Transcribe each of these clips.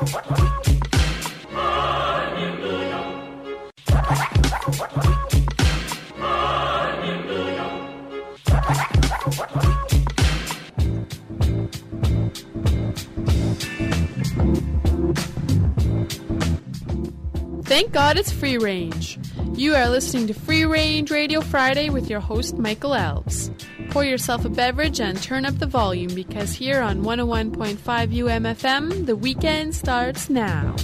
Thank God it's free range. You are listening to Free Range Radio Friday with your host, Michael Alves. Pour yourself a beverage and turn up the volume because here on 101.5 UMFM, the weekend starts now.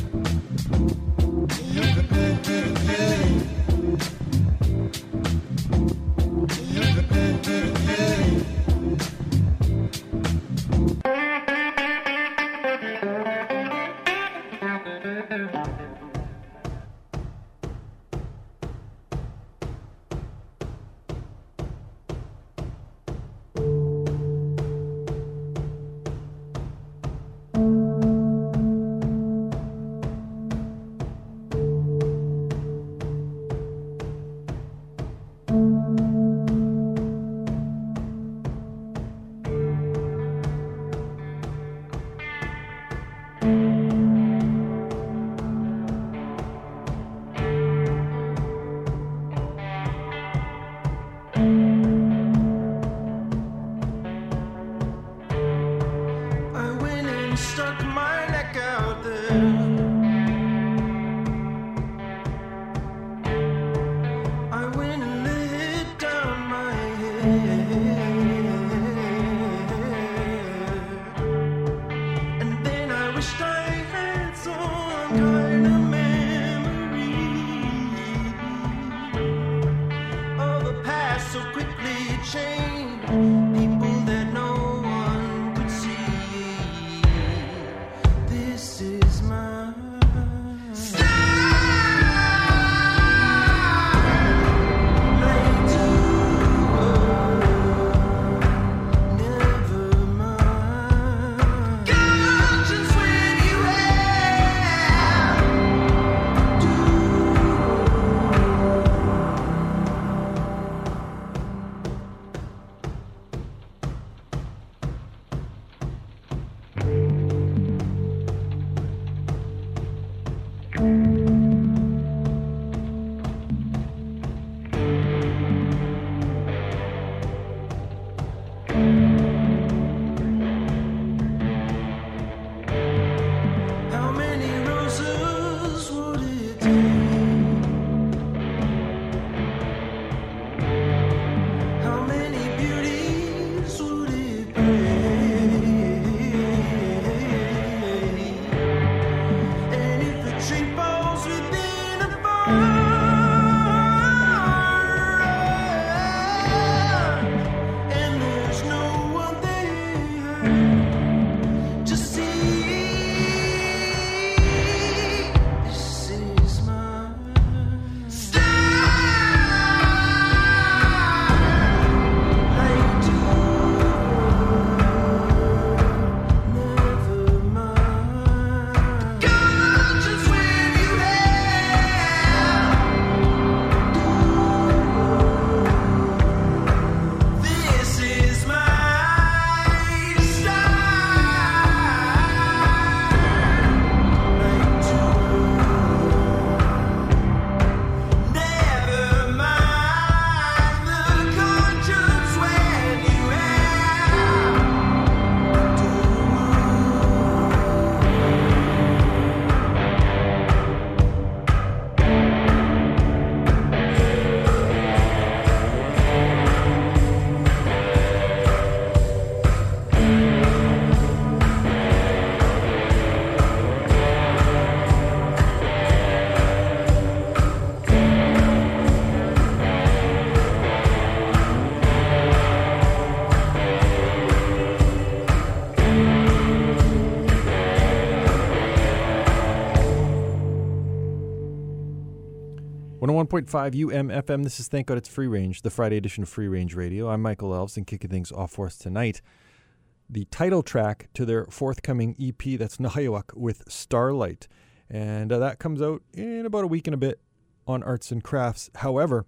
UMFM. This is Thank God It's Free Range, the Friday edition of Free Range Radio. I'm Michael Elves, and kicking things off for us tonight, the title track to their forthcoming EP, that's Nahayawak with Starlight. And that comes out in about a week and a bit on Arts and Crafts. However,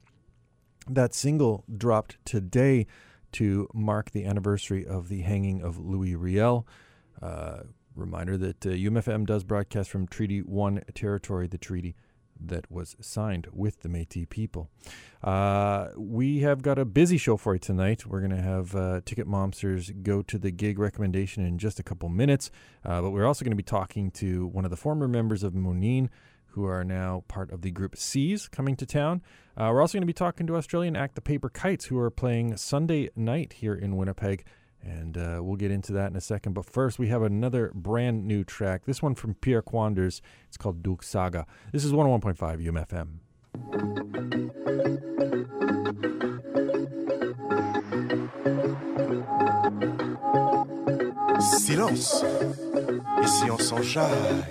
that single dropped today to mark the anniversary of the hanging of Louis Riel. Reminder that UMFM does broadcast from Treaty 1 territory, the treaty that was signed with the Métis people. We have got a busy show for you tonight. We're going to have Ticket Momsters go to the gig recommendation in just a couple minutes, but we're also going to be talking to one of the former members of Monin, who are now part of the group Seas, coming to town. We're also going to be talking to Australian act The Paper Kites, who are playing Sunday night here in Winnipeg, and we'll get into that in a second. But first, we have another brand new track, this one from Pierre Quanders. It's called Duk Saga. This is 101.5 UMFM. Silence, ici on s'enjaille.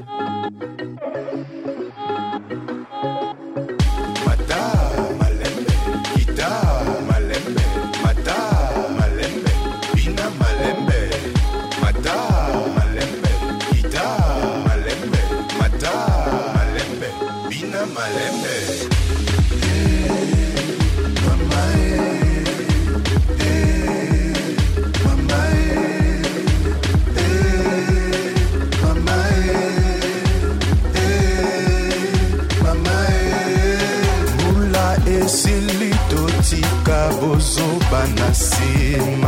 Bozo banasima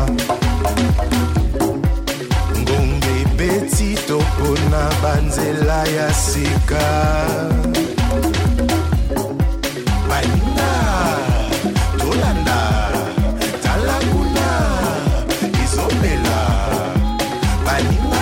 ngonge beti topona banzela ya sika baina tolanda talakuna izopela baina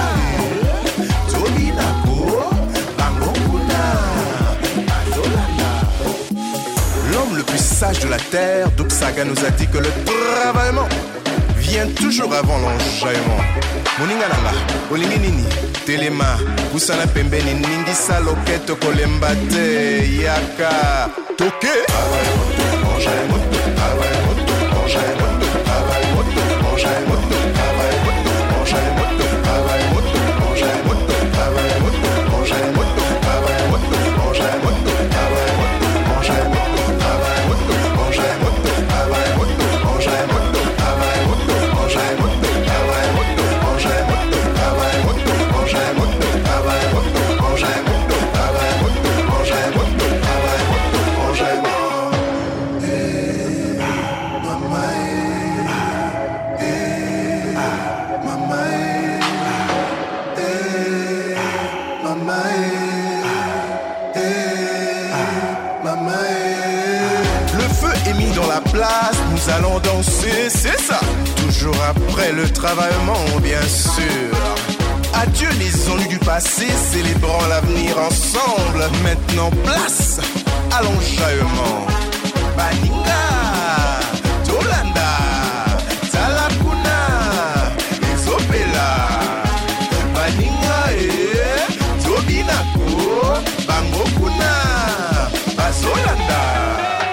tobinako bangokuna bazolanda. L'homme le plus sage de la terre, Duk Saga, nous a dit que le travaillement vient toujours avant l'enjaillement. Moningananga, olinginini, telema, kusana pembeni, ningisa loketo kolembate, yaka, toke. Enjaillement, enjaillement, enjaillement, enjaillement, enjaillement, nous allons danser, c'est ça. Toujours après le travaillement, bien sûr. Adieu les ennuis du passé, célébrons l'avenir ensemble. Maintenant, place à l'enjaillement. Baninga, Tolanda, Talakuna, Ezopela. Baninga, Tobinako, Bangokuna, Bazolanda.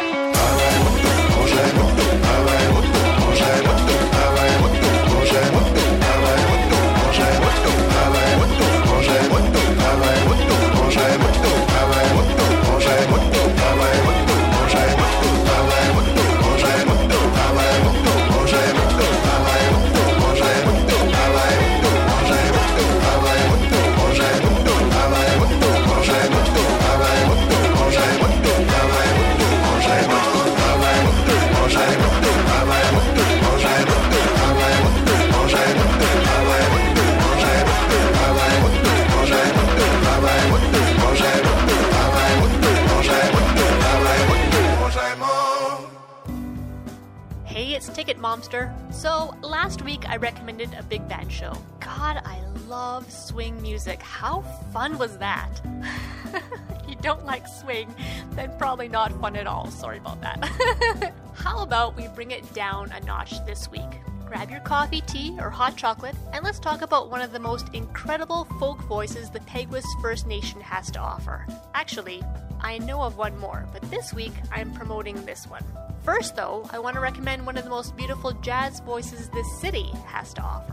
Ticket Momster. So, last week I recommended a big band show. God, I love swing music. How fun was that? If you don't like swing, then probably not fun at all. Sorry about that. How about we bring it down a notch this week? Grab your coffee, tea, or hot chocolate, and let's talk about one of the most incredible folk voices the Peguis First Nation has to offer. Actually, I know of one more, but this week I'm promoting this one. First, though, I want to recommend one of the most beautiful jazz voices this city has to offer.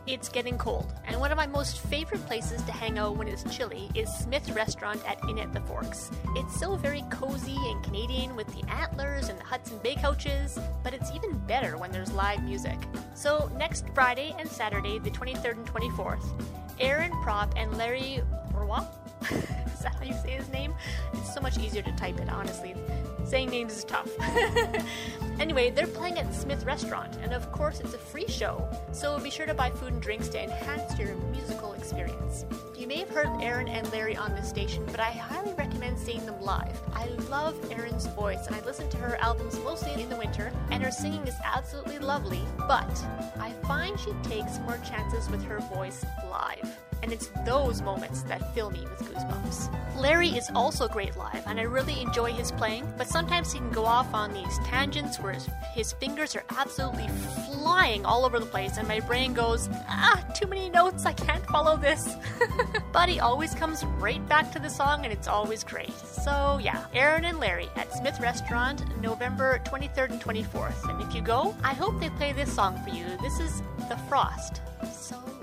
It's getting cold, and one of my most favorite places to hang out when it's chilly is Smith's Restaurant at Inn at the Forks. It's so very cozy and Canadian with the antlers and the Hudson Bay couches, but it's even better when there's live music. So next Friday and Saturday, the 23rd and 24th, Aaron Prop and Larry Roy? Is that how you say his name? It's so much easier to type it, honestly. Saying names is tough. Anyway, they're playing at Smith Restaurant, and of course it's a free show, so be sure to buy food and drinks to enhance your musical experience. You may have heard Aaron and Larry on this station, but I highly recommend seeing them live. I love Aaron's voice, and I listen to her albums mostly in the winter, and her singing is absolutely lovely, but I find she takes more chances with her voice live. And it's those moments that fill me with goosebumps. Larry is also great live, and I really enjoy his playing, but sometimes he can go off on these tangents where his fingers are absolutely flying all over the place, and my brain goes, too many notes, I can't follow this. But he always comes right back to the song, and it's always great. So yeah, Aaron and Larry at Smith Restaurant, November 23rd and 24th. And if you go, I hope they play this song for you. This is The Frost. So lovely.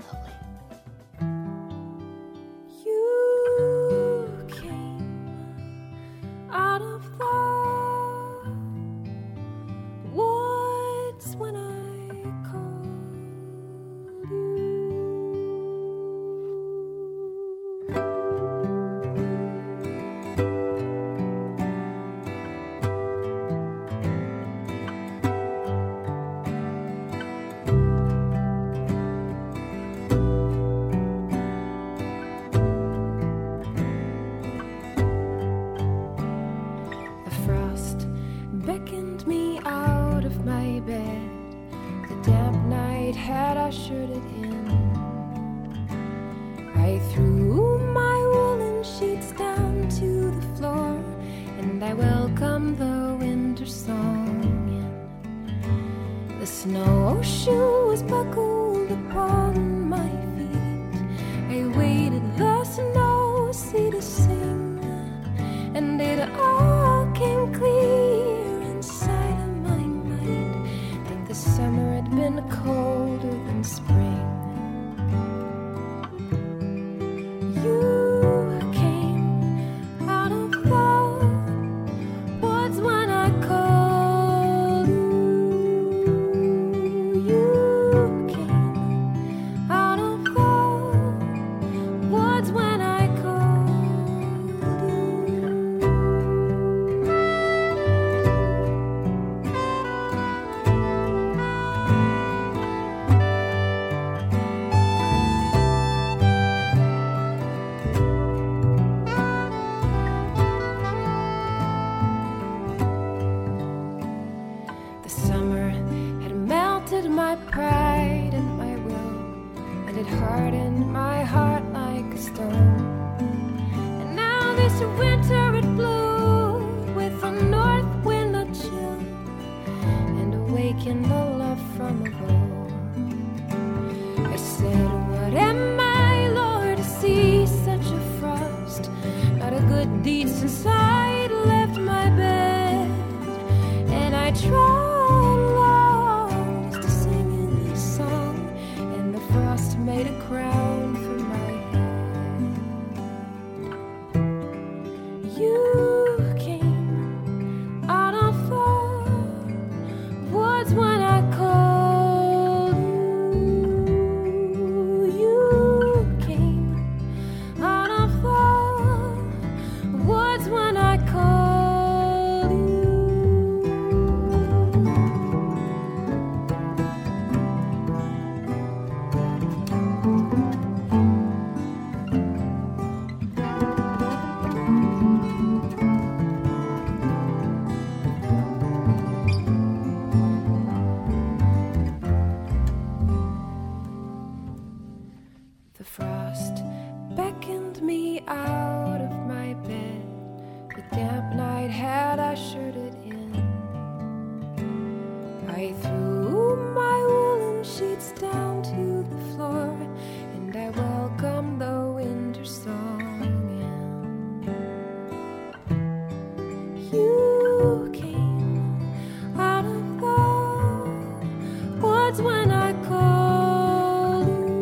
Out of the woods when I called you. Beckoned me out of my bed. The damp night had ushered it in. I threw my woolen sheets down to the floor, and I welcomed the winter song in. The snowshoe was buckled upon my feet. I waited the snow sea to sing, and it all came clear inside of my mind that the summer had been colder than spring. You came out of the woods when I called you. You came out of the woods when I called you. My pride and my will, and it hardened my heart like a stone. And now this winter it blew with a north wind a chill, and awakened the love from above. I said, what am I, Lord, to see such a frost? Not a good deed since I left my bed. And I tried made a crown for my head. You came out of the woods when I called you. You came out of the woods when I called you. The frost beckoned me out of my bed. The damp night had ushered it in. I threw my woolen sheets down to the floor, and I welcomed the winter song in. You came out of the woods when I called you.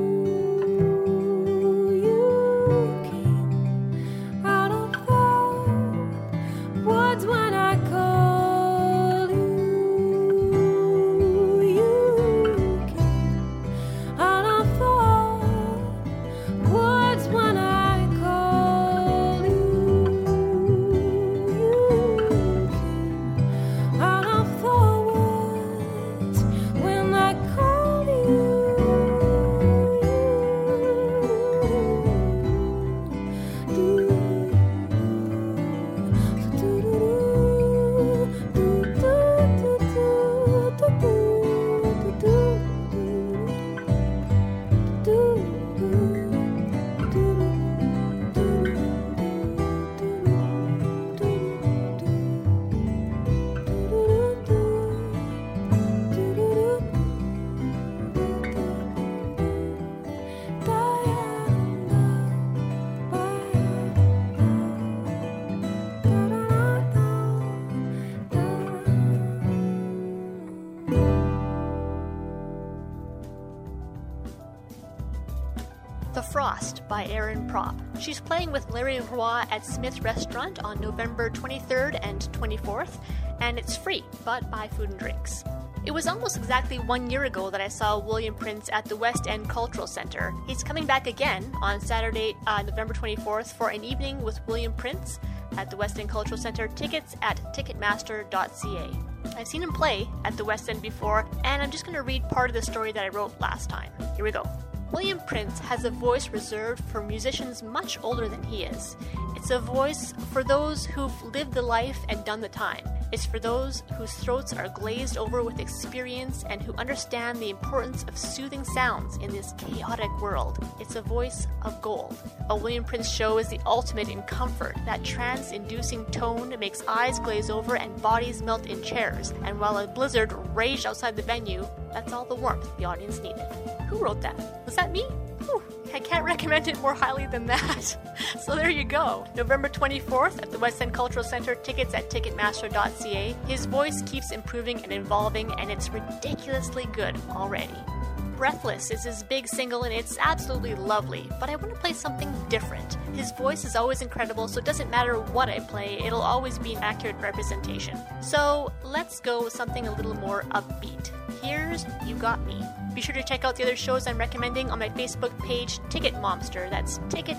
The Frost by Erin Prop. She's playing with Larry Roy at Smith Restaurant on November 23rd and 24th, and it's free, but buy food and drinks. It was almost exactly 1 year ago that I saw William Prince at the West End Cultural Center. He's coming back again on Saturday, November 24th for an evening with William Prince at the West End Cultural Center. Tickets at ticketmaster.ca. I've seen him play at the West End before, and I'm just going to read part of the story that I wrote last time. Here we go. William Prince has a voice reserved for musicians much older than he is. It's a voice for those who've lived the life and done the time. It's for those whose throats are glazed over with experience and who understand the importance of soothing sounds in this chaotic world. It's a voice of gold. A William Prince show is the ultimate in comfort. That trance-inducing tone makes eyes glaze over and bodies melt in chairs. And while a blizzard raged outside the venue, that's all the warmth the audience needed. Who wrote that? Was that me? Whew. I can't recommend it more highly than that. So there you go. November 24th at the West End Cultural Center. Tickets at ticketmaster.ca. His voice keeps improving and evolving, and it's ridiculously good already. Breathless is his big single, and it's absolutely lovely, but I want to play something different. His voice is always incredible, so it doesn't matter what I play, it'll always be an accurate representation. So let's go with something a little more upbeat. Here's You Got Me. Be sure to check out the other shows I'm recommending on my Facebook page, Ticket Momster. That's Ticket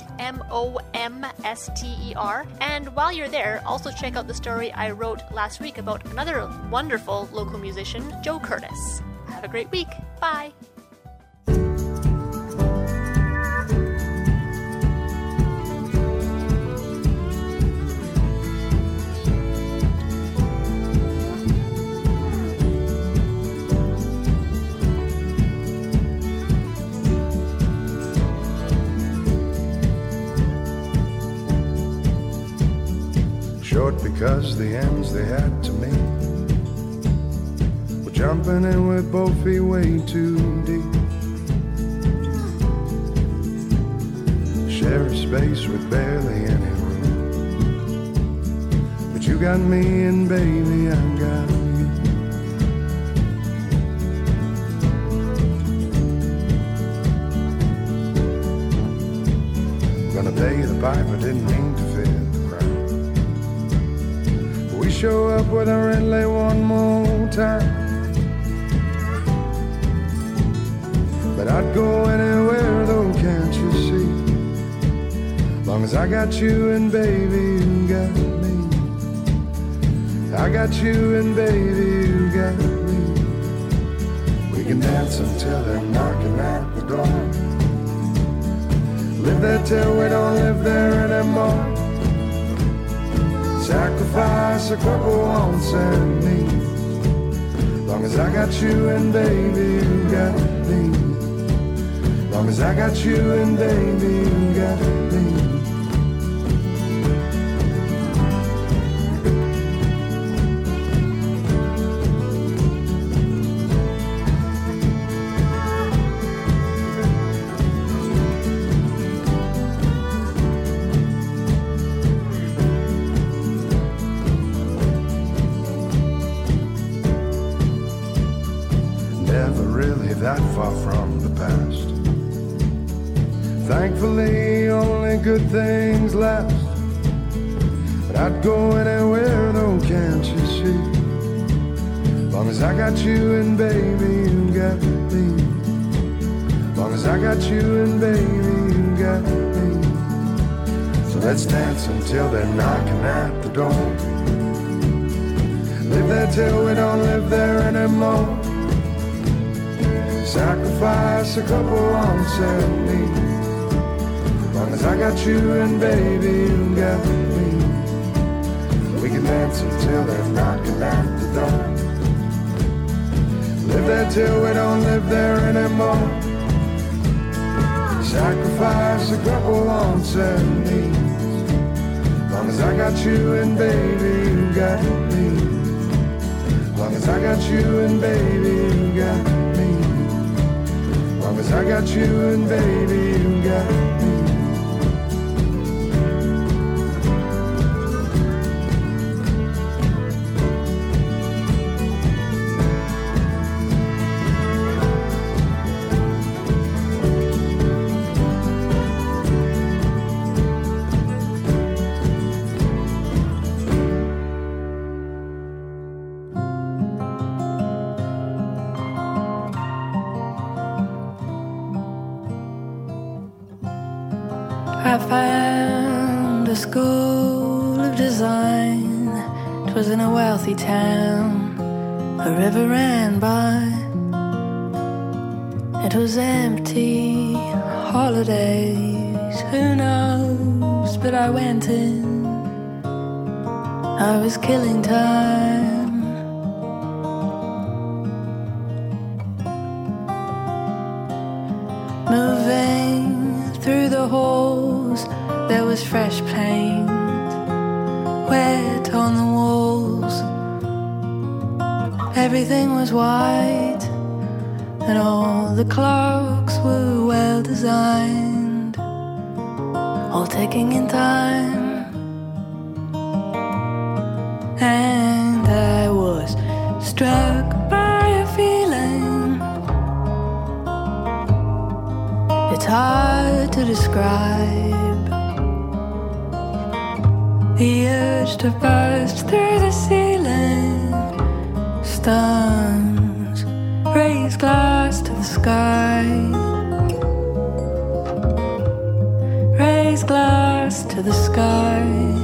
Momster. And while you're there, also check out the story I wrote last week about another wonderful local musician, Joe Curtis. Have a great week. Bye. Short because the ends they had to meet were jumping in with both feet way too deep. Share a space with barely any room, but you got me and baby I got you. Gonna pay the piper, didn't mean to fit the crowd. We show up with our inlay one more time, but I'd go anywhere though, can't you see? Long as I got you and baby you got me. I got you and baby you got me. We can dance until they're knocking at the door. Live there till we don't live there anymore. Sacrifice a couple wants and needs. Long as I got you and baby you got me. Long as I got you and baby you got me. That far from the past. Thankfully only good things last. But I'd go anywhere though, can't you see? Long as I got you and baby you got me. Long as I got you and baby you got me. So let's dance until they're knocking at the door. Live there till we don't live there anymore. Sacrifice a couple wants and needs. Long as I got you and baby you got me. We can dance until they're knocking at the door. Live there till we don't live there anymore. Sacrifice a couple wants and needs. Long as I got you and baby you got me. Long as I got you and baby you got me. Long as I got you and baby you got me. I found a school of design. 'Twas in a wealthy town. A river ran by. It was empty, holidays, who knows, but I went in. I was killing time. Moving through the halls, there was fresh paint wet on the walls. Everything was white, and all the clocks were well designed, all ticking in time. And I was struck by a feeling it's hard to describe. The urge to burst through the ceiling. Stones raise glass to the sky. Raise glass to the sky.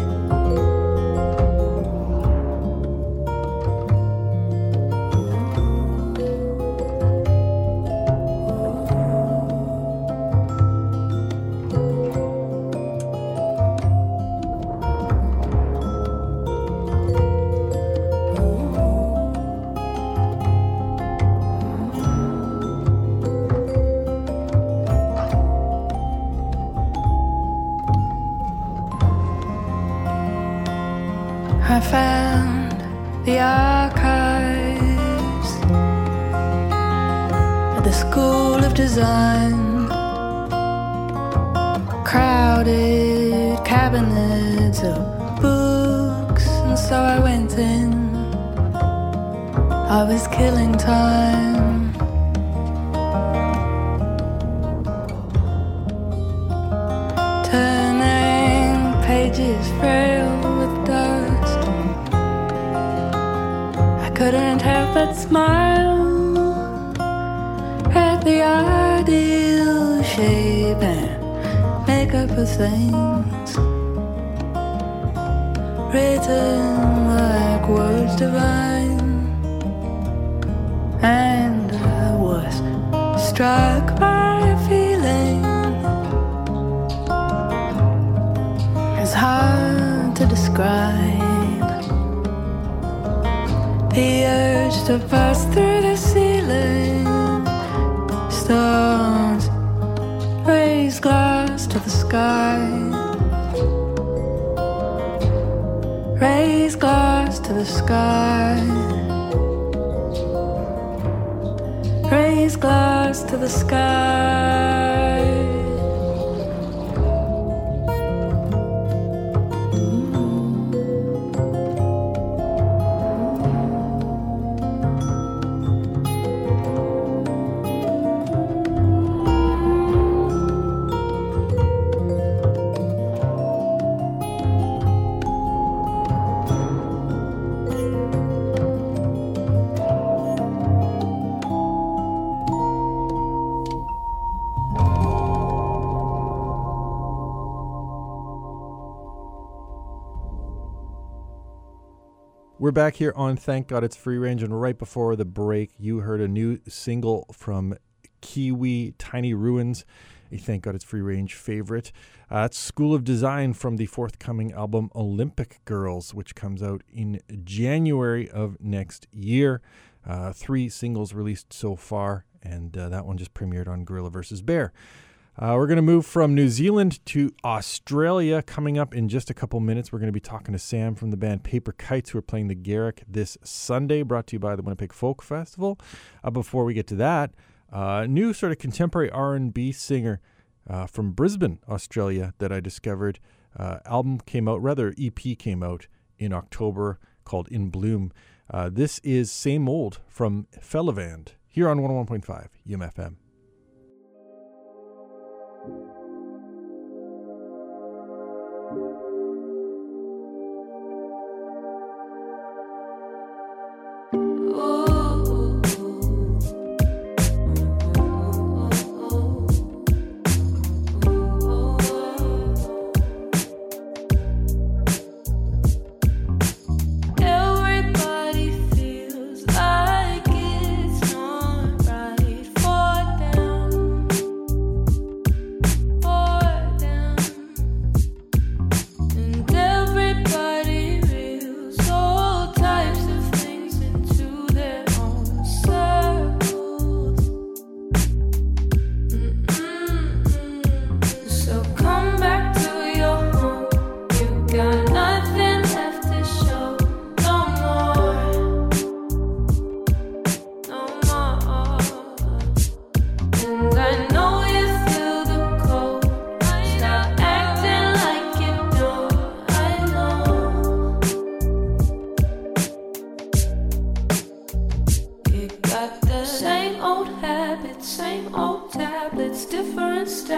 I found the archives at the School of Design. Crowded cabinets of books, and so I went in. I was killing time. Turning pages frail with dust, I couldn't help but smile at the ideal shape and makeup of things written like words divine. And I was struck by a feeling it's hard to describe. The urge to burst through the ceiling. Stones raise glass to the sky. Raise glass to the sky. Raise glass to the sky. We're back here on Thank God It's Free Range, and right before the break, you heard a new single from Kiwi, Tiny Ruins, a Thank God It's Free Range favorite. It's School of Design from the forthcoming album Olympic Girls, which comes out in January of next year. 3 singles released so far, and that one just premiered on Gorilla vs. Bear. We're going to move from New Zealand to Australia. Coming up in just a couple minutes, we're going to be talking to Sam from the band Paper Kites, who are playing the Garrick this Sunday, brought to you by the Winnipeg Folk Festival. Before we get to that, new sort of contemporary R&B singer from Brisbane, Australia, that I discovered. Album came out, rather EP came out in October, called In Bloom. This is Same Old from Fellavand, here on 101.5 UMFM.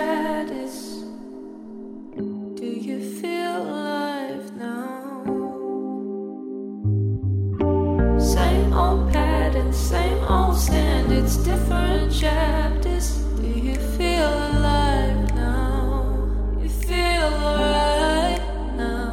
status. Do you feel alive now? Same old pattern, same old standards, different chapters. Do you feel alive now? You feel alright now?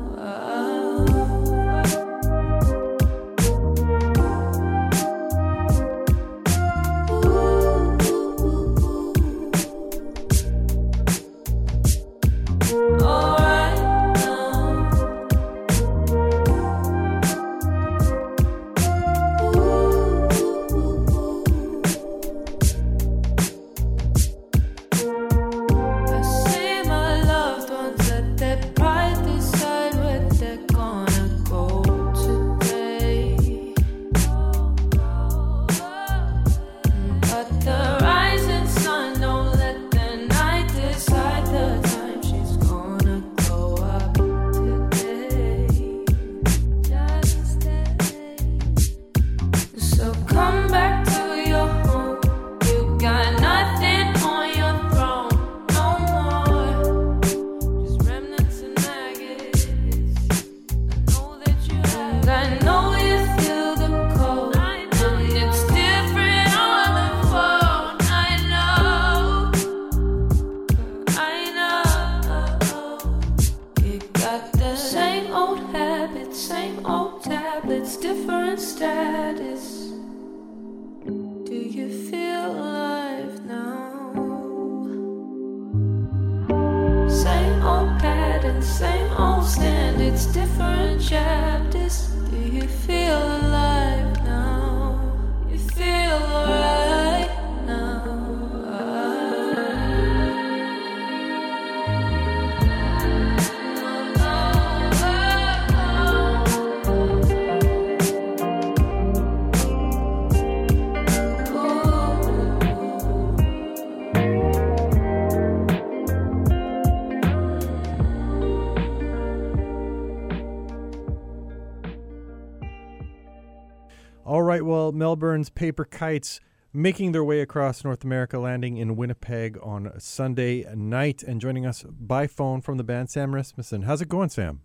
All right, well, Melbourne's Paper Kites making their way across North America, landing in Winnipeg on Sunday night. And joining us by phone from the band, Sam Rasmussen. How's it going, Sam?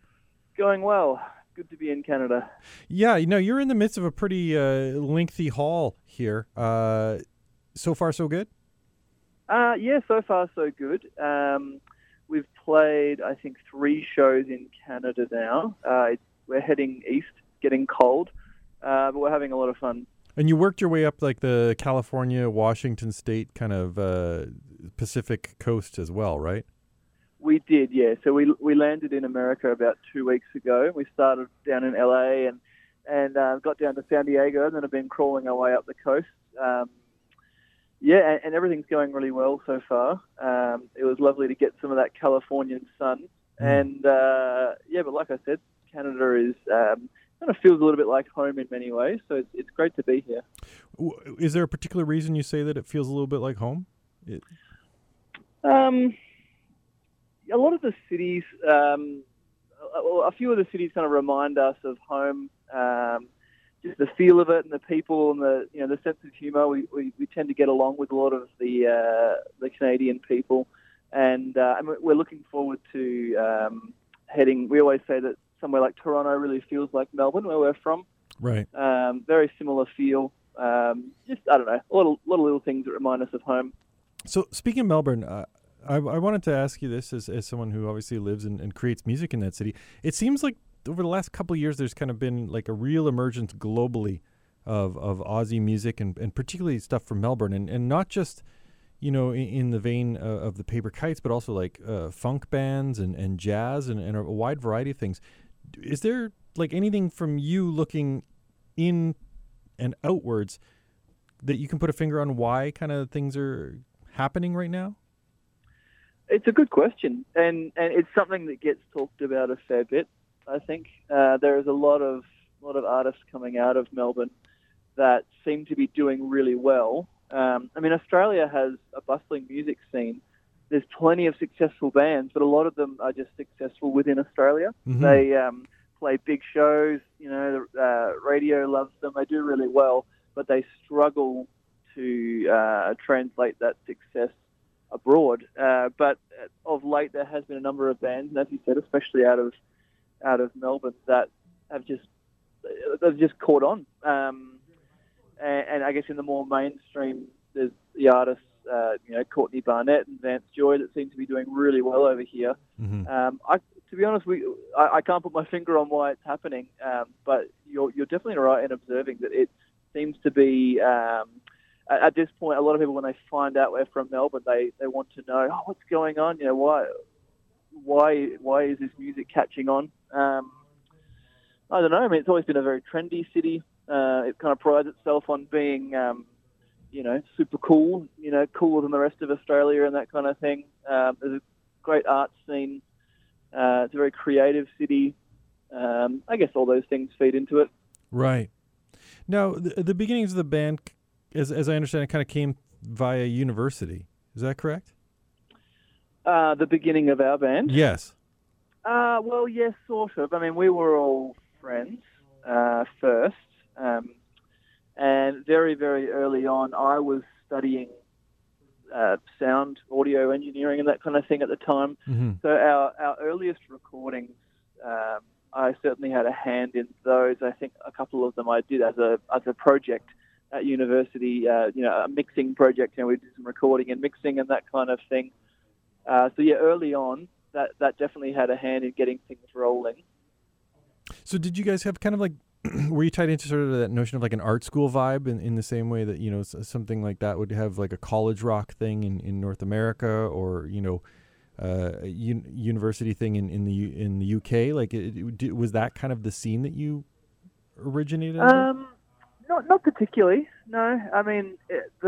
Going well. Good to be in Canada. Yeah, you're in the midst of a pretty lengthy haul here. So far, so good? Yeah, so far, so good. We've played, I think, 3 shows in Canada now. We're heading east, getting cold. But we're having a lot of fun. And you worked your way up like the California, Washington State kind of Pacific coast as well, right? We did, yeah. So we landed in America about 2 weeks ago. We started down in LA and got down to San Diego, and then have been crawling our way up the coast. And everything's going really well so far. It was lovely to get some of that Californian sun. And but like I said, Canada is kind of feels a little bit like home in many ways, so it's great to be here. Is there a particular reason you say that it feels a little bit like home? A lot of the cities, a few of the cities kind of remind us of home. Just the feel of it and the people and the sense of humour. We tend to get along with a lot of the Canadian people, and we're looking forward to heading. We always say that somewhere like Toronto really feels like Melbourne, where we're from. Right. Very similar feel. Just, I don't know, a lot of little things that remind us of home. So speaking of Melbourne, I wanted to ask you this as someone who obviously lives and creates music in that city. It seems like over the last couple of years, there's kind of been like a real emergence globally of Aussie music and particularly stuff from Melbourne and not just, in the vein of the Paper Kites, but also like funk bands and jazz and a wide variety of things. Is there like anything from you looking in and outwards that you can put a finger on why kind of things are happening right now? It's a good question, and it's something that gets talked about a fair bit. I think there is a lot of artists coming out of Melbourne that seem to be doing really well. Australia has a bustling music scene. There's plenty of successful bands, but a lot of them are just successful within Australia. Mm-hmm. They play big shows. The radio loves them. They do really well, but they struggle to translate that success abroad. But of late, there has been a number of bands, and as you said, especially out of Melbourne, that have just caught on. And I guess in the more mainstream, there's the artists, Courtney Barnett and Vance Joy, that seem to be doing really well over here. Mm-hmm. To be honest, I can't put my finger on why it's happening, but you're definitely right in observing that it seems to be, at this point, a lot of people, when they find out we're from Melbourne, they want to know, what's going on? Why is this music catching on? I don't know. I mean, it's always been a very trendy city. It kind of prides itself on being, super cool, cooler than the rest of Australia and that kind of thing. There's a great art scene. It's a very creative city. I guess all those things feed into it. Right. Now, the beginnings of the band, as I understand it, kind of came via university. Is that correct? The beginning of our band? Yes. Well, yes, sort of. I mean, we were all friends first. And very, very early on, I was studying sound, audio engineering and that kind of thing at the time. Mm-hmm. So our earliest recordings, I certainly had a hand in those. I think a couple of them I did as a project at university, a mixing project. We did some recording and mixing and that kind of thing. Early on, that definitely had a hand in getting things rolling. So did you guys have kind of like, were you tied into sort of that notion of like an art school vibe in the same way that, something like that would have like a college rock thing in North America, or, a university thing in the UK? Like, was that kind of the scene that you originated in? Not particularly, no. I mean,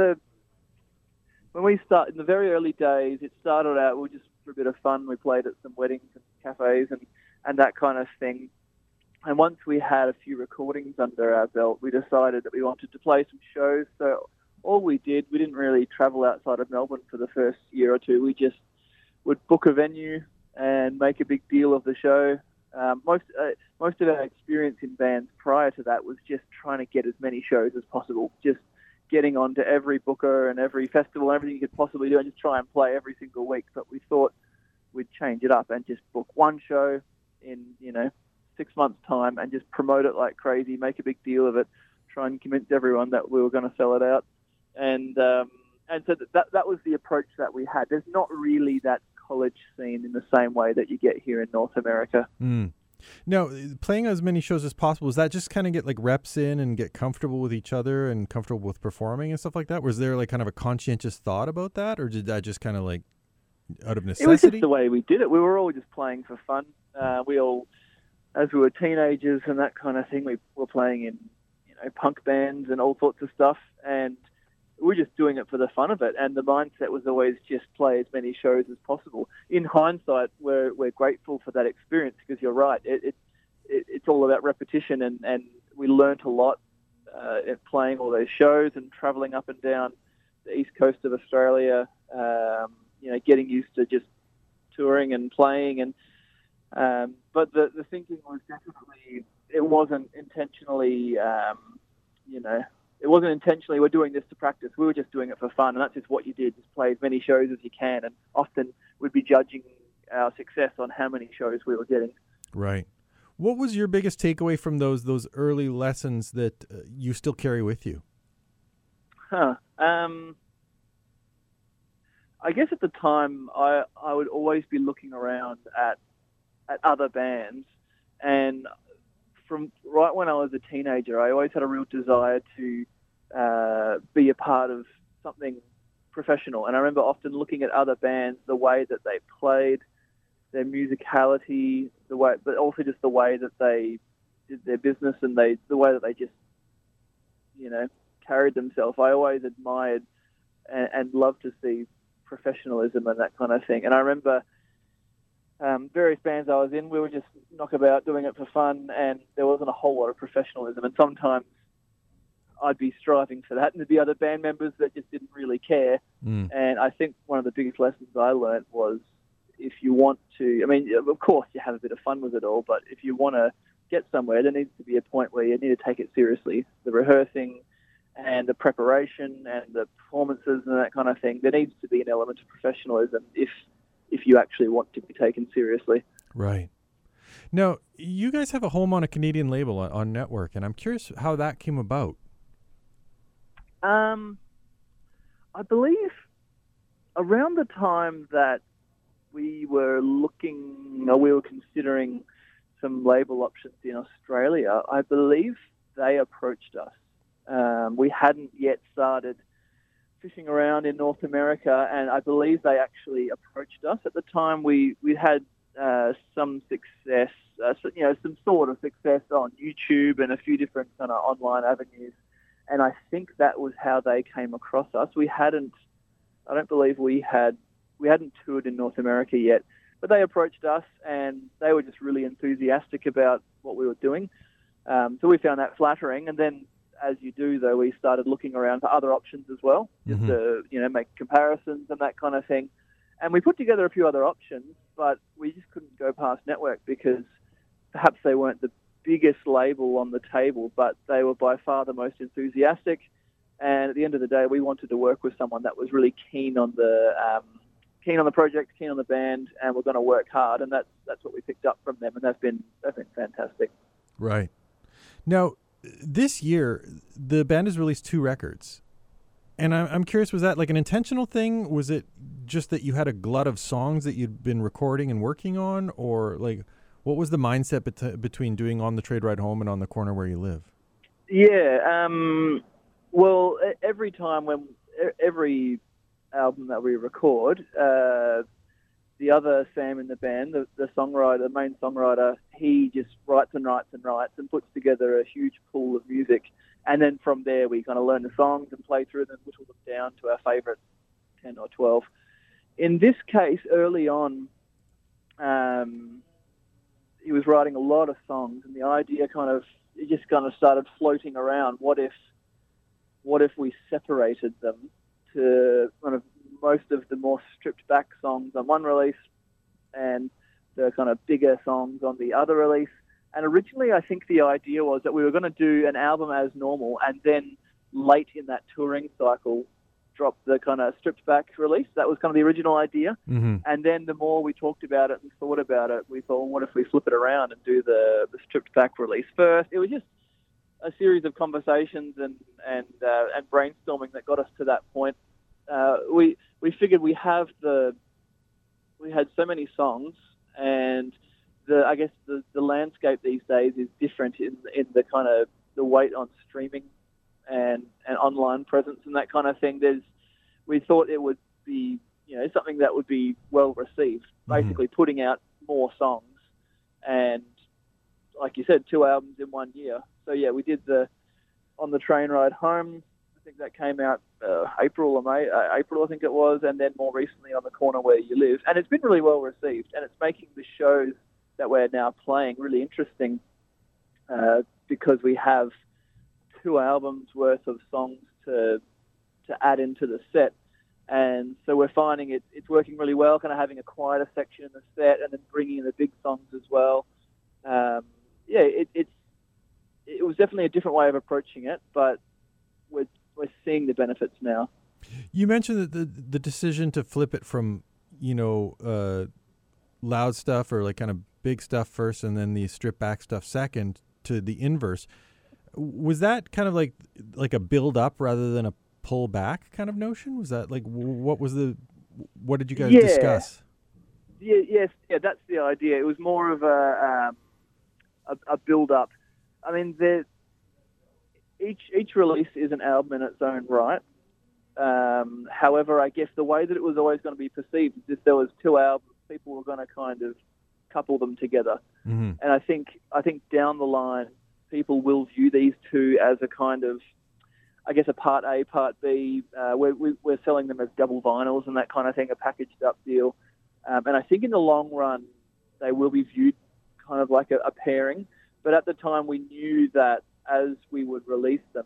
when we started, in the very early days, it started out, we were just for a bit of fun. We played at some weddings and cafes and that kind of thing. And once we had a few recordings under our belt, we decided that we wanted to play some shows. So all we didn't really travel outside of Melbourne for the first year or two. We just would book a venue and make a big deal of the show. Most of our experience in bands prior to that was just trying to get as many shows as possible, just getting onto every booker and every festival, everything you could possibly do, and just try and play every single week. But we thought we'd change it up and just book one show in, 6 months' time and just promote it like crazy, make a big deal of it, try and convince everyone that we were going to sell it out. And so that was the approach that we had. There's not really that college scene in the same way that you get here in North America. Mm. Now, playing as many shows as possible, was that just kind of get like reps in and get comfortable with each other and comfortable with performing and stuff like that? Was there like kind of a conscientious thought about that, or did that just kind of like out of necessity? It was just the way we did it. We were all just playing for fun. We all, as we were teenagers and that kind of thing, we were playing in, punk bands and all sorts of stuff, and we were just doing it for the fun of it. And the mindset was always just play as many shows as possible. In hindsight, we're grateful for that experience, because you're right. It's all about repetition, and we learnt a lot at playing all those shows and travelling up and down the east coast of Australia. Getting used to just touring and playing, and but the thinking was definitely, it wasn't intentionally, it wasn't intentionally, we're doing this to practice. We were just doing it for fun, and that's just what you did, just play as many shows as you can, and often we'd be judging our success on how many shows we were getting. Right. What was your biggest takeaway from those early lessons that you still carry with you? I guess at the time, I would always be looking around at other bands, and from right when I was a teenager, I always had a real desire to be a part of something professional. And I remember often looking at other bands, the way that they played, their musicality, but also just the way that they did their business, and the way that they just, carried themselves. I always admired and loved to see professionalism and that kind of thing. And I remember various bands I was in, we were just knockabout doing it for fun, and there wasn't a whole lot of professionalism. And sometimes I'd be striving for that, and there'd be other band members that just didn't really care. Mm. And I think one of the biggest lessons I learned was, if you want to, of course you have a bit of fun with it all, but if you want to get somewhere, there needs to be a point where you need to take it seriously. The rehearsing and the preparation and the performances and that kind of thing, there needs to be an element of professionalism if you actually want to be taken seriously. Right. Now, you guys have a home on a Canadian label on Network, and I'm curious how that came about. I believe around the time that we were considering some label options in Australia, I believe they approached us. We hadn't yet started fishing around in North America, and I believe they actually approached us. At the time, we had some success, some sort of success on YouTube and a few different kind of online avenues, and I think that was how they came across us. I don't believe we hadn't toured in North America yet, but they approached us, and they were just really enthusiastic about what we were doing. So we found that flattering, and then, as you do, though, we started looking around for other options as well, just to make comparisons and that kind of thing. And we put together a few other options, but we just couldn't go past Network because perhaps they weren't the biggest label on the table, but they were by far the most enthusiastic. And at the end of the day, we wanted to work with someone that was really keen on the project, keen on the band, and we're going to work hard. And that's what we picked up from them, and they've been fantastic. Right. Now, this year, the band has released 2 records. And I'm curious, was that like an intentional thing? Was it just that you had a glut of songs that you'd been recording and working on? Or like, what was the mindset between doing On the Trade Ride Home and On the Corner Where You Live? Yeah. Well, every album that we record, the other Sam in the band, the main songwriter, he just writes and puts together a huge pool of music. And then from there, we kind of learn the songs and play through them, whittle them down to our favourite 10 or 12. In this case, early on, he was writing a lot of songs, and the idea just started floating around. What if we separated them to kind of most of the more stripped back songs on one release and the kind of bigger songs on the other release? And originally, I think the idea was that we were going to do an album as normal, and then late in that touring cycle, drop the kind of stripped back release. That was kind of the original idea. Mm-hmm. And then the more we talked about it and thought about it, we thought, well, what if we flip it around and do the stripped back release first? It was just a series of conversations and brainstorming that got us to that point. We figured we had so many songs, and I guess the landscape these days is different in the kind of the weight on streaming and online presence and that kind of thing. We thought it would be something that would be well received. Basically, putting out more songs, and like you said, 2 albums in 1 year. So yeah, we did the On the Train Ride Home. I think that came out April or May. April, I think it was, and then more recently On the Corner Where You Live. And it's been really well received, and it's making the shows that we're now playing really interesting because we have 2 albums worth of songs to add into the set. And so we're finding it's working really well, kind of having a quieter section in the set and then bringing in the big songs as well. It was definitely a different way of approaching it, but we're seeing the benefits now. You mentioned that the decision to flip it from, loud stuff or like kind of big stuff first and then the stripped back stuff second to the inverse. Was that kind of like a build up rather than a pull back kind of notion? Was that like, what did you guys discuss? Yes, that's the idea. It was more of a build up. I mean, each release is an album in its own right. However, I guess the way that it was always going to be perceived is if there was 2 albums, people were going to kind of couple them together. Mm-hmm. And I think down the line, people will view these 2 as a kind of, I guess, a part A, part B. We're selling them as double vinyls and that kind of thing, a packaged up deal. And I think in the long run, they will be viewed kind of like a pairing. But at the time, we knew that as we would release them,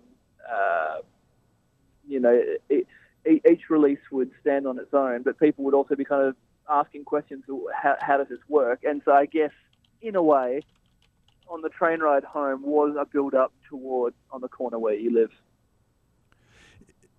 each release would stand on its own, but people would also be kind of asking questions, how does this work? And so I guess, in a way, On the Train Ride Home was a build-up toward On the Corner Where You Live.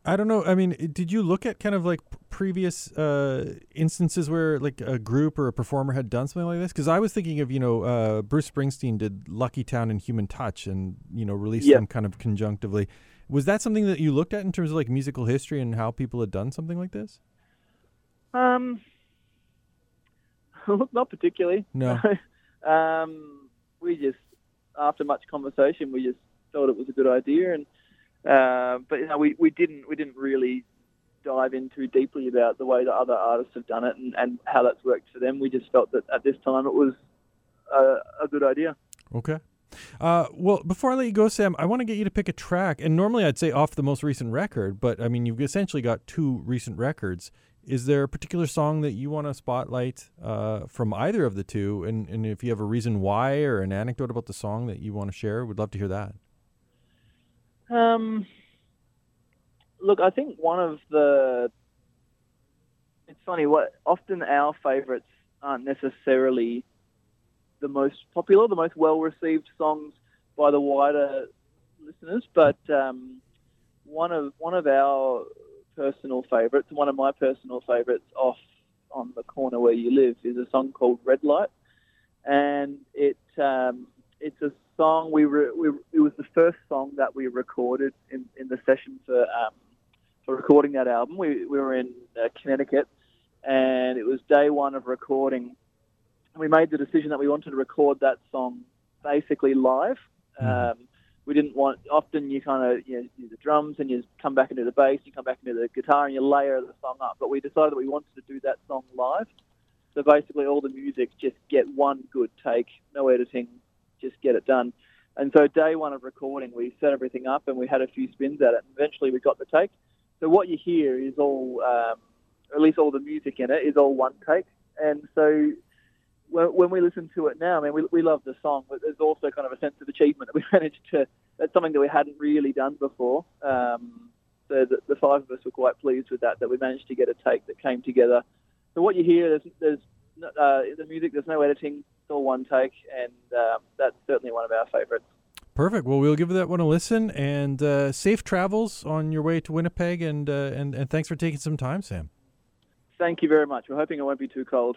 I don't know. I mean, did you look at kind of like previous instances where like a group or a performer had done something like this? Because I was thinking of, Bruce Springsteen did Lucky Town and Human Touch and, released them kind of conjunctively. Was that something that you looked at in terms of like musical history and how people had done something like this? Not particularly. No. We just, after much conversation, we just thought it was a good idea, and but we didn't really dive in too deeply about the way that other artists have done it and how that's worked for them. We just felt that at this time it was a good idea. Okay. Well, before I let you go, Sam, I want to get you to pick a track, and normally I'd say off the most recent record, but I mean, you've essentially got 2 recent records. Is there a particular song that you want to spotlight from either of the 2? And if you have a reason why or an anecdote about the song that you want to share, we'd love to hear that. Look, I think it's funny, often our favourites aren't necessarily the most popular, the most well-received songs by the wider listeners, but one of our personal favourites, one of my personal favourites off On the Corner Where You Live is a song called Red Light, and it's a song it was the first song that we recorded in the session for recording that album. We were in Connecticut, and it was day one of recording. We made the decision that we wanted to record that song basically live. We didn't want, often you kind of do the drums and you come back into the bass, you come back into the guitar and you layer the song up. But we decided that we wanted to do that song live. So basically all the music, just get one good take, no editing, just get it done. And so day one of recording, we set everything up and we had a few spins at it. And eventually we got the take. So what you hear is all, or at least all the music in it, is all one take. And so when we listen to it now, I mean, we love the song, but there's also kind of a sense of achievement that we managed to, that's something that we hadn't really done before. So the 5 of us were quite pleased with that we managed to get a take that came together. So what you hear, there's the music, there's no editing, it's all one take, and that's certainly one of our favorites. Perfect. Well, we'll give that one a listen, and safe travels on your way to Winnipeg, and thanks for taking some time, Sam. Thank you very much. We're hoping it won't be too cold.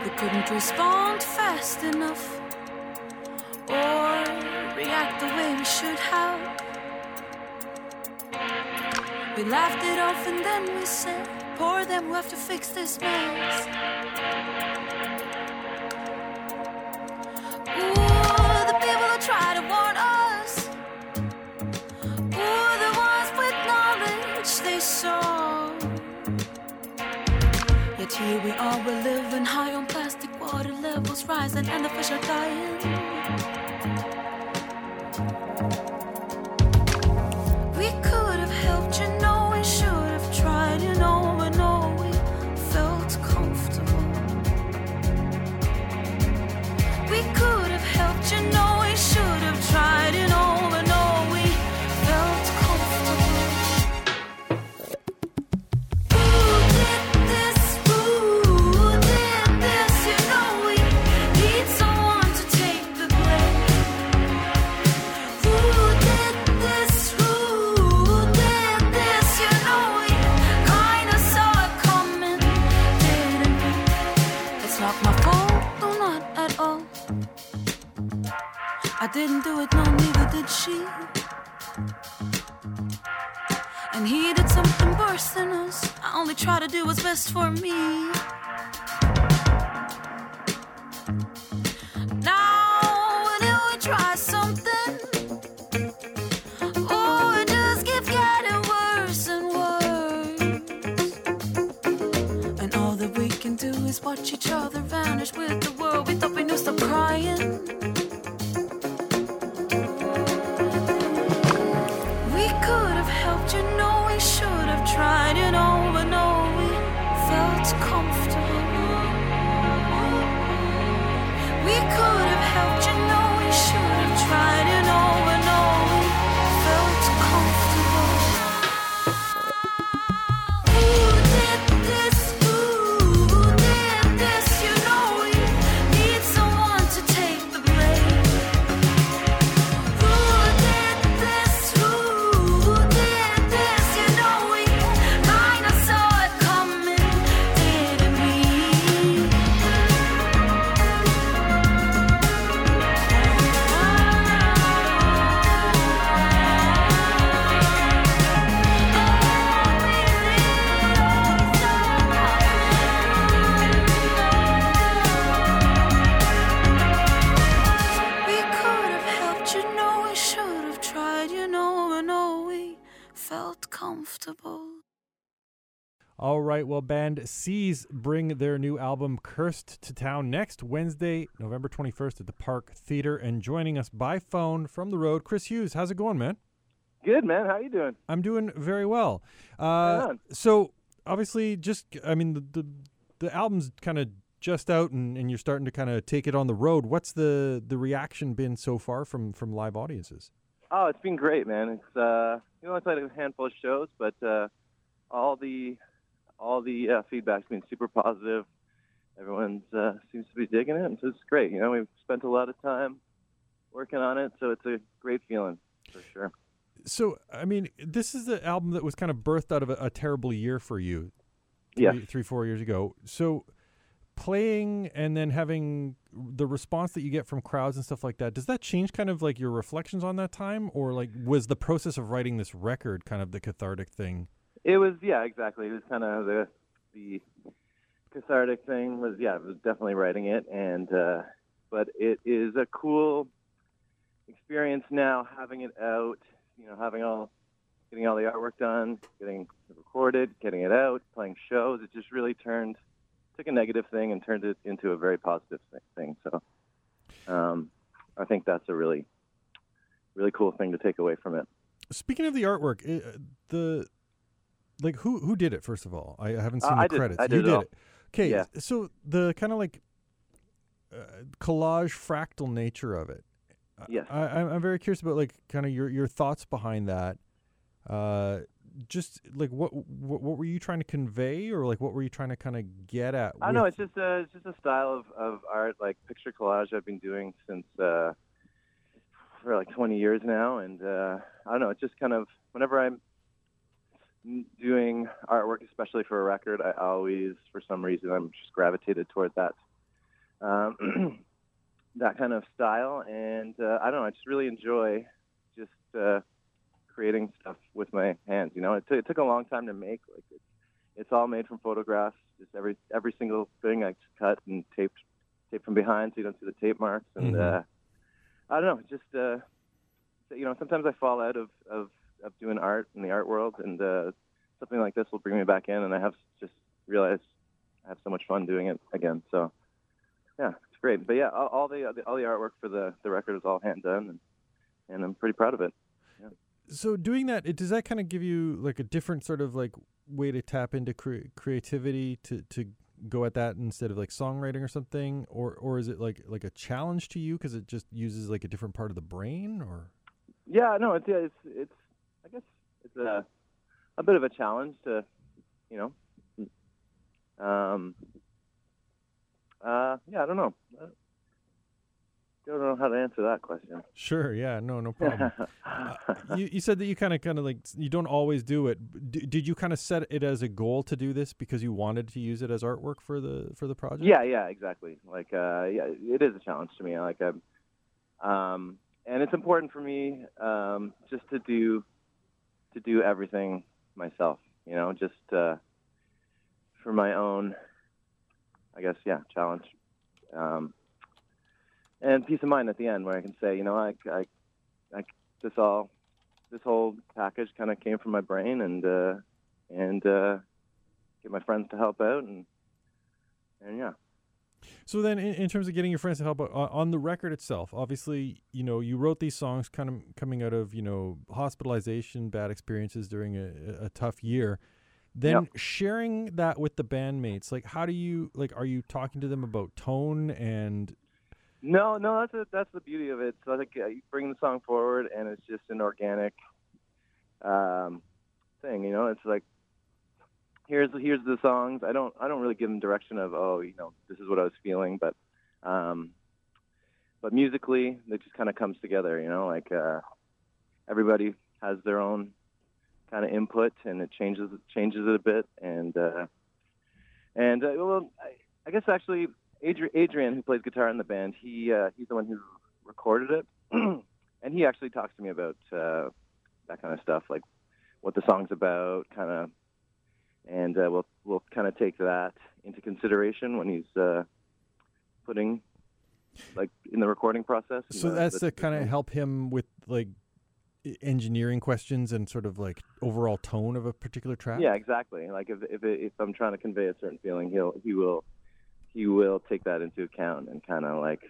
We couldn't respond fast enough or react the way we should have. We laughed it off and then we said, poor them who have to fix this mess. Ooh, the people who try to warn us. Ooh, the ones with knowledge they saw. Yet here we are, we're living high on plastic, water levels rising and the fish are dying. We could have helped, you know, we should have tried, you know, but no, we felt comfortable. We could have helped, you know, we should have tried, you know, but no, we felt comfortable. Who did this? Who did this? You know, we need someone to take the blame. Who did this? Who did this? You know, we kinda saw it coming, didn't we? It's not my fault, no, not at all. I didn't do it, no, neither did she. And he did something worse than us. I only try to do what's best for me. Now, when we try something, oh, it just keeps getting worse and worse. And all that we can do is watch each other vanish with the world. We thought we knew, stop crying. We could have helped, you know, we should have tried, you know, but no, we felt comfortable. We could have helped, you know, we should have tried, you know, but no, we felt comfortable. Who did this? Who did this? You know, we need someone to take the blame. Who did this? Who did this? You know, we kinda saw it coming, didn't we? We could have helped, you know, we should have tried, you know, and oh, we felt comfortable. All right, well, band C's bring their new album Cursed to town next Wednesday, November 21st at the Park Theater. And joining us by phone from the road, Chris Hughes. How's it going, man? Good, man. How you doing? I'm doing very well. Right on. So, obviously, the album's kind of just out and you're starting to kind of take it on the road. What's the reaction been so far from live audiences? Oh, it's been great, man. It's I played a handful of shows, but all the feedback's been super positive. Everyone seems to be digging it, and so it's great. You know, we've spent a lot of time working on it, so it's a great feeling for sure. So, I mean, this is the album that was kind of birthed out of a terrible year for you. Yeah. 3-4 years ago. So, playing and then having the response that you get from crowds and stuff like that, does that change kind of like your reflections on that time, or like was the process of writing this record kind of the cathartic thing? It was, yeah, exactly. It was kind of the cathartic thing was, yeah, it was definitely writing it, and but it is a cool experience now having it out, you know, getting all the artwork done, getting it recorded, getting it out, playing shows. It just really took a negative thing and turned it into a very positive thing. So I think that's a really, really cool thing to take away from it. Speaking of the artwork, who did it, first of all? I haven't seen the credits. I did you it all. did it. Okay, yeah. So the kind of like collage fractal nature of it. Yes. I'm very curious about like kind of your thoughts behind that. Just like what were you trying to convey, or like what were you trying to kind of get at? I know it's just a style of art, like picture collage I've been doing since for like 20 years now, and I don't know, it's just kind of whenever I'm doing artwork, especially for a record, I always, for some reason, I'm just gravitated toward that that kind of style. And I don't know, I just really enjoy just creating stuff with my hands. You know, it took a long time to make. Like it's all made from photographs. Just every single thing I just cut and taped from behind so you don't see the tape marks. And I don't know, just you know, sometimes I fall out of doing art in the art world, and something like this will bring me back in, and I have just realized I have so much fun doing it again. So yeah, it's great. But yeah, all the artwork for the record is all hand done, and I'm pretty proud of it. Yeah. So doing that, does that kind of give you like a different sort of like way to tap into creativity to go at that instead of like songwriting or something, or is it like a challenge to you because it just uses like a different part of the brain? Or yeah, no, it's I guess it's a bit of a challenge to, you know, yeah, I don't know. Don't know how to answer that question. Sure, yeah, no problem. You said that you kind of like, you don't always do it. Did you kind of set it as a goal to do this because you wanted to use it as artwork for the project? Yeah, exactly. Like, yeah, it is a challenge to me. Like, and it's important for me just to do everything myself. You know, just for my own, I guess, yeah, challenge. And peace of mind at the end, where I can say, you know, this whole package kind of came from my brain, and get my friends to help out, and yeah. So then, in terms of getting your friends to help out on the record itself, obviously, you know, you wrote these songs kind of coming out of, you know, hospitalization, bad experiences during a tough year. Then sharing that with the bandmates, like, how do you, like, are you talking to them about tone and? No, that's the beauty of it. So I think you bring the song forward, and it's just an organic thing. You know, it's like here's the songs. I don't really give them direction of, oh, you know, this is what I was feeling, but musically it just kind of comes together. You know, like everybody has their own kind of input, and it changes it a bit, and well, I guess actually. Adrian, who plays guitar in the band, he's the one who recorded it, and he actually talks to me about that kind of stuff, like what the song's about, kind of, and we'll kind of take that into consideration when he's putting, like, in the recording process. So that's to kind of help him with like engineering questions and sort of like overall tone of a particular track. Yeah, exactly. Like if I'm trying to convey a certain feeling, he will take that into account and kind of like,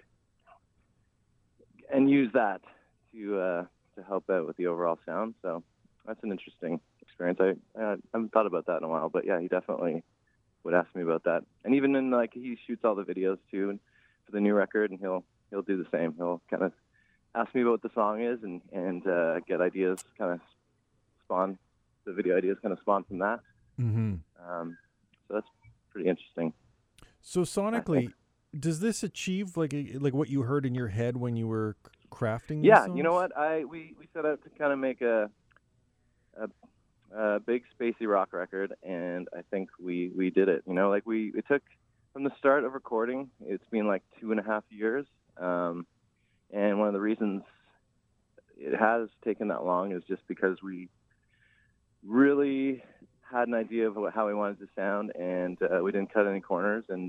and use that to help out with the overall sound. So that's an interesting experience. I haven't thought about that in a while, but yeah, he definitely would ask me about that. And even in, like, he shoots all the videos too, and for the new record, and he'll do the same. He'll kind of ask me what the song is, and get ideas, kind of spawn the video ideas, kind of spawn from that. Mm-hmm. So that's pretty interesting. So sonically, does this achieve like what you heard in your head when you were crafting these songs? You know what? We set out to kind of make a big spacey rock record, and I think we did it. You know, like it took from the start of recording. It's been like 2.5 years, and one of the reasons it has taken that long is just because we really had an idea of how we wanted to sound, and we didn't cut any corners, and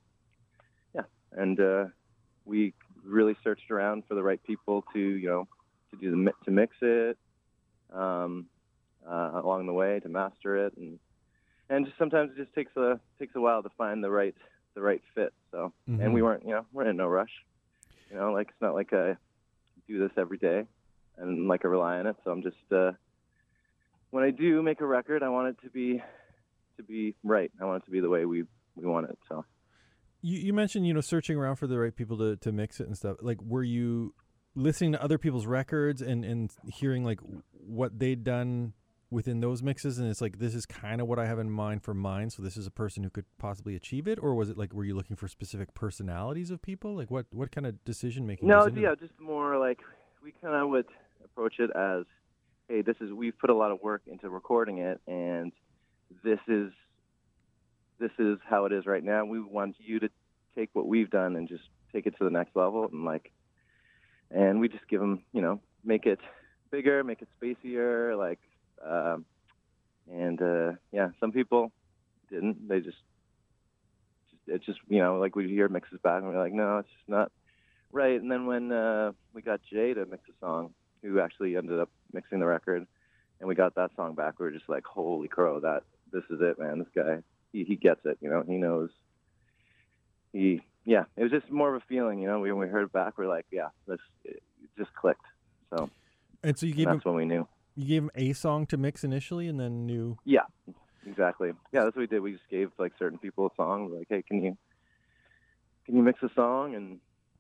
we really searched around for the right people to mix it along the way, to master it, and just sometimes it just takes a while to find the right fit. So and we're in no rush, you know, like it's not like I do this every day and like I rely on it. So I'm just when I do make a record, I want it to be right. I want it to be the way we want it. So you mentioned, you know, searching around for the right people to mix it and stuff. Like, were you listening to other people's records and hearing like what they'd done within those mixes, and it's like, this is kind of what I have in mind for mine, so this is a person who could possibly achieve it? Or was it like, were you looking for specific personalities of people? Like what kind of decision making? No, yeah, just more like we kind of would approach it as, hey, we've put a lot of work into recording it, and this is how it is right now. We want you to take what we've done and just take it to the next level, and we just give them, make it bigger, make it spacier, some people didn't. They just we hear mixes back and we're like, no, it's just not right. And then when we got Jay to mix a song, who actually ended up mixing the record, and we got that song back, we were just like, holy crow, this is it, man. This guy, he gets it, he knows. It was just more of a feeling, when we heard it back, we're like, it just clicked. So, and so that's when we knew. You gave him a song to mix initially, and then knew. Yeah, exactly. Yeah, that's what we did. We just gave certain people a song, like, hey, can you mix a song? And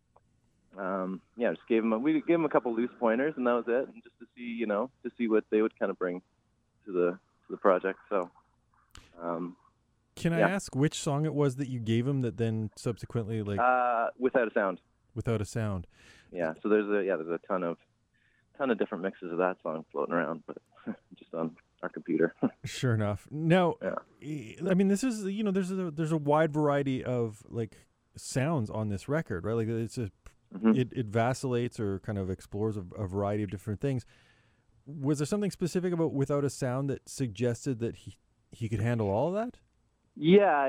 just gave him we gave him a couple loose pointers, and that was it. And just to see what they would kind of bring to the project. So, can I ask which song it was that you gave him that then subsequently Without a Sound. Without a Sound. Yeah. So there's a ton of different mixes of that song floating around, but just on our computer. Sure enough. Now, I mean, this is there's a wide variety of sounds on this record, right? Like it's it vacillates or kind of explores a variety of different things. Was there something specific about Without a Sound that suggested that he could handle all of that? Yeah,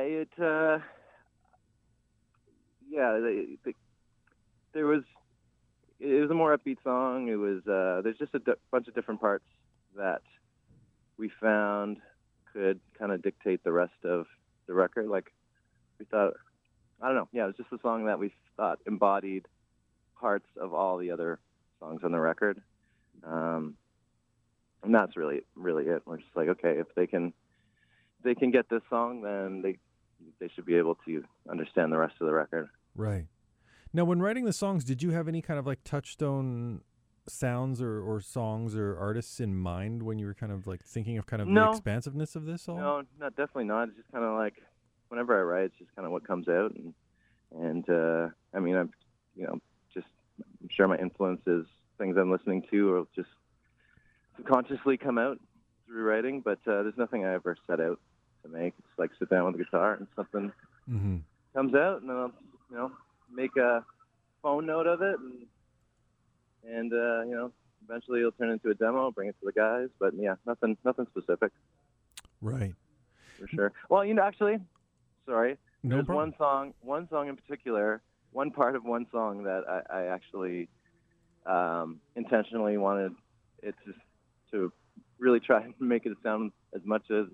there was. It was a more upbeat song. It was there's just a bunch of different parts that we found could kind of dictate the rest of the record. Like we thought, I don't know. Yeah, it was just a song that we thought embodied parts of all the other songs on the record, and that's really it. We're just like, okay, if they can get this song, then they should be able to understand the rest of the record. Right. Now, when writing the songs, did you have any kind of touchstone sounds or songs or artists in mind when you were kind of thinking of the expansiveness of this all? No, definitely not. It's just kind of whenever I write, it's just kind of what comes out, and I mean, I'm sure my influence is things I'm listening to or just subconsciously come out through writing, but there's nothing I ever set out to make. It's sit down with the guitar and something comes out, and then I'll make a phone note of it, and eventually it'll turn into a demo, bring it to the guys. But yeah, nothing specific. Right. For sure. Well, actually, sorry. No There's problem. one song in particular, one part of one song that I actually intentionally wanted it to really try and make it sound as much as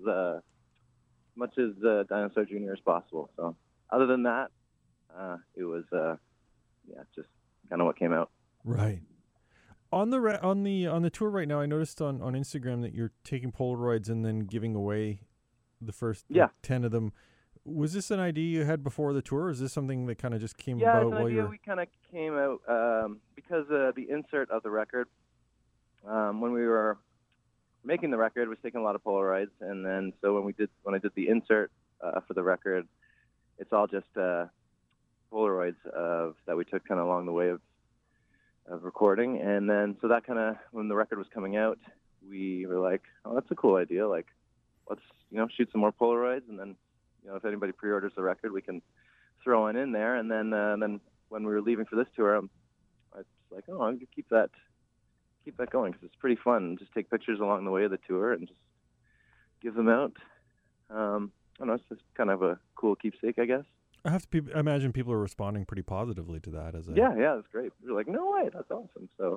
Dinosaur Jr. as possible. So other than that, it was just kind of what came out. Right. On the tour right now, I noticed on Instagram that you're taking Polaroids and then giving away the first 10 of them. Was this an idea you had before the tour, or is this something that kind of just came about while you were... we kind of came out because the insert of the record, when we were making the record, was taking a lot of Polaroids, and then so when I did the insert for the record, it's all just Polaroids that we took kind of along the way of recording, and then so that kind of, when the record was coming out, we were like, oh, that's a cool idea. Let's shoot some more Polaroids, and then if anybody pre-orders the record, we can throw one in there. And then when we were leaving for this tour, I was like, oh, I'm gonna keep that going because it's pretty fun. Just take pictures along the way of the tour and just give them out. I don't know, it's just kind of a cool keepsake, I guess. I imagine people are responding pretty positively to that. Yeah, that's great. They're like, no way, that's awesome. So,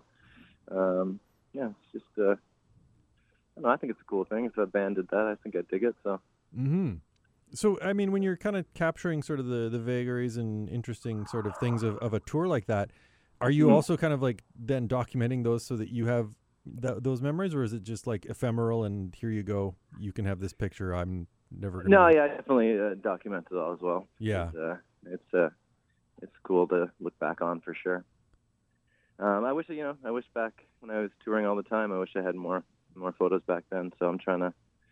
it's just, I don't know, I think it's a cool thing. If a band did that, I think I'd dig it. So. Mm-hmm. So, I mean, when you're kind of capturing sort of the vagaries and interesting sort of things of a tour like that, are you also kind of then documenting those so that you have those memories, or is it just ephemeral and here you go, you can have this picture, I'm never going to... No, yeah, I definitely document it all as well. Yeah. It's cool to look back on for sure. I wish back when I was touring all the time, I wish I had more photos back then, so I'm trying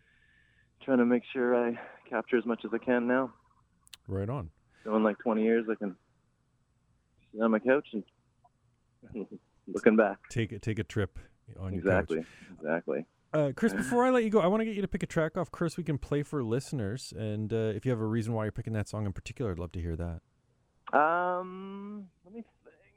to make sure I capture as much as I can now. Right on. So in 20 years, I can sit on my couch and looking back. Take a trip on your couch. Exactly. Chris, before I let you go, I want to get you to pick a track off Chris we can play for listeners. And if you have a reason why you're picking that song in particular, I'd love to hear that. Let me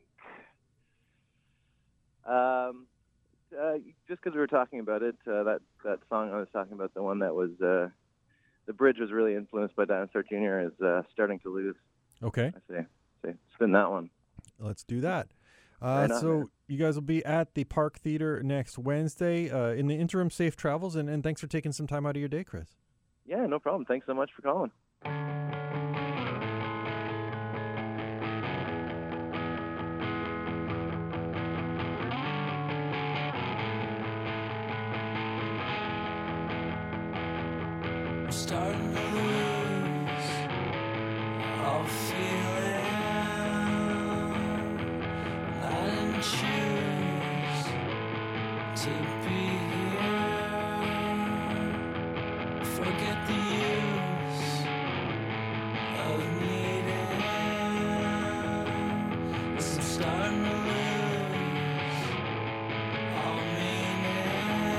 think. Just because we were talking about it, that song I was talking about, the one that was the bridge was really influenced by Dinosaur Jr. is "Starting to Lose." Okay. I say, spin that one. Let's do that. Right on, so man. you guys will be at the Park Theater next Wednesday. In the interim, safe travels, and thanks for taking some time out of your day, Chris. Yeah, no problem. Thanks so much for calling. I'm starting to lose all feeling. I didn't choose to be here. Forget the use of needing. 'Cause I'm starting to lose all meaning.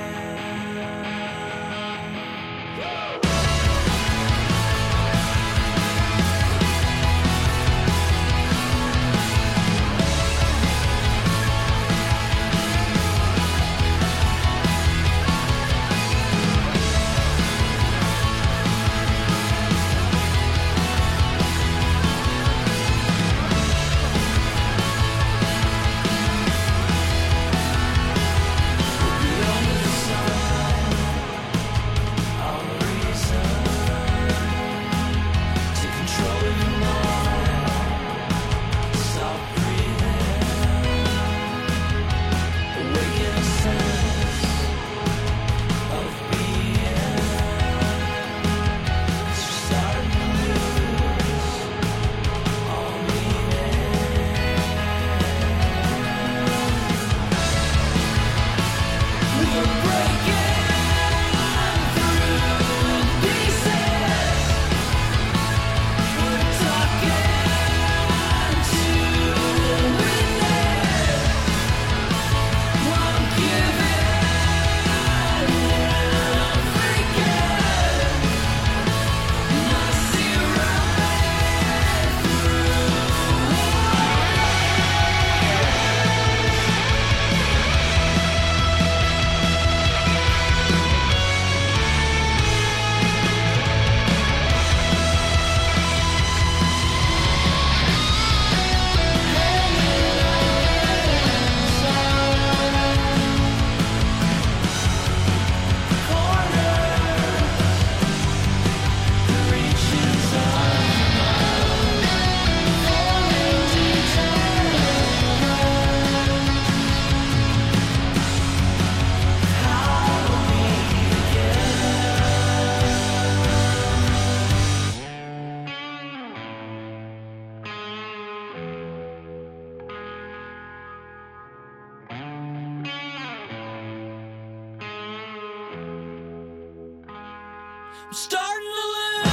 I'm starting to lose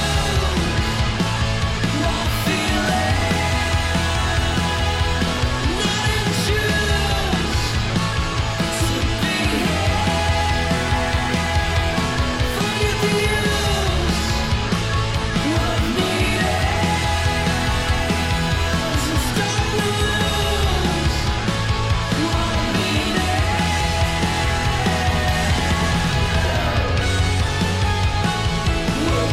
my feeling. Not in choose to be here. Forget the use of needing. I'm starting to lose my meaning. We're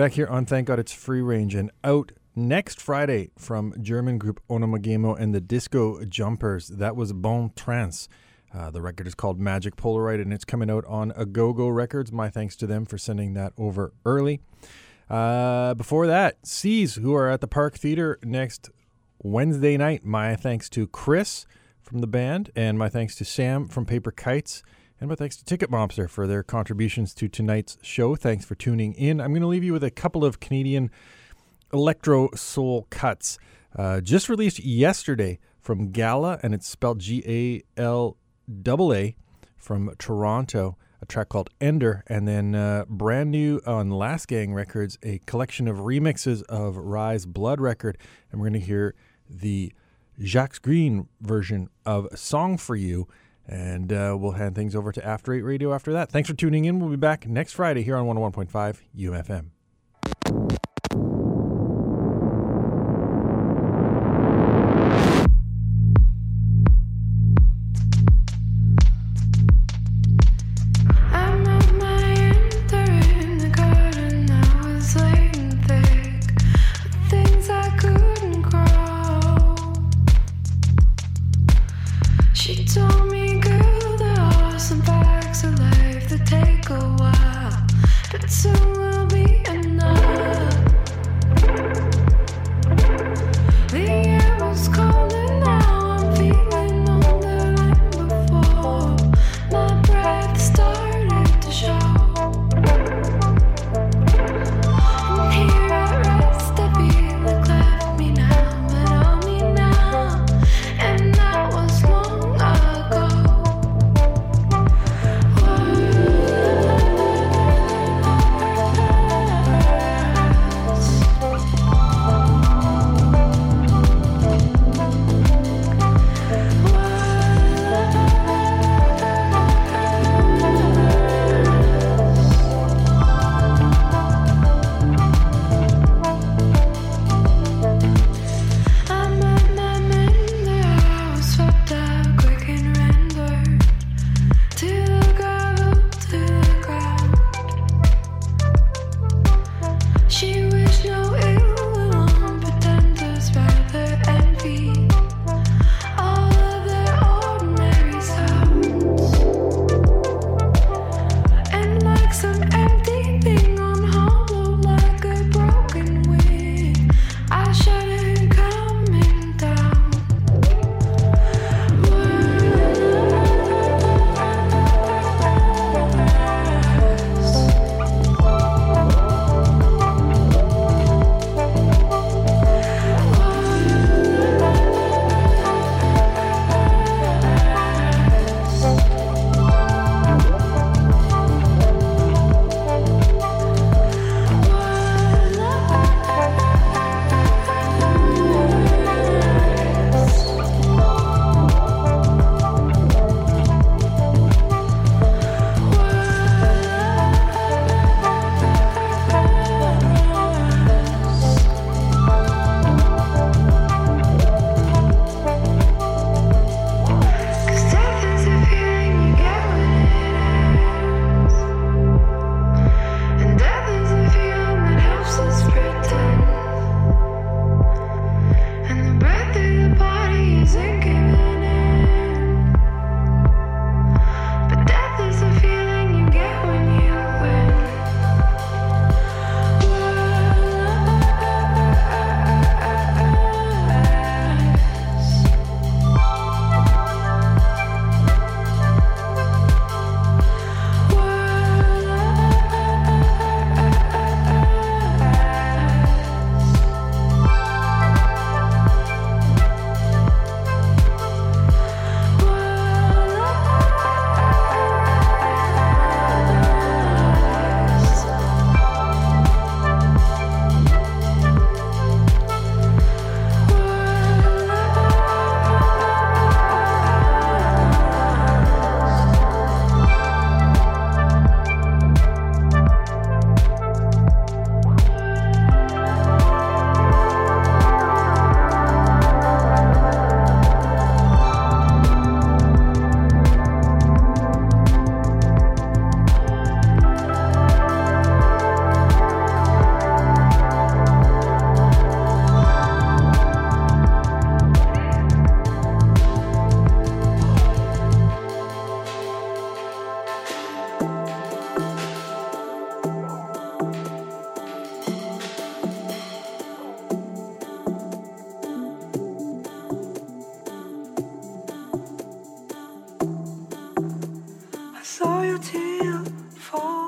Back here on Thank God It's Free Range, and out next Friday from German group Onomagemo and the Disco Jumpers. That was Bon Trance. The record is called Magic Polaroid, and it's coming out on Agogo Records. My thanks to them for sending that over early. Before that, Seas, who are at the Park Theater next Wednesday night. My thanks to Chris from the band, and my thanks to Sam from Paper Kites, and my thanks to Ticket Mobster for their contributions to tonight's show. Thanks for tuning in. I'm going to leave you with a couple of Canadian electro soul cuts just released yesterday from Gala, and it's spelled Galla, from Toronto, a track called Ender, and then brand new on Last Gang Records, a collection of remixes of Rise Blood record, and we're going to hear the Jacques Green version of Song for You, and we'll hand things over to After 8 Radio after that. Thanks for tuning in. We'll be back next Friday here on 101.5 UMFM. She told me, girl, there are some facts of life that take a while, but soon will be enough. saw your tear fall.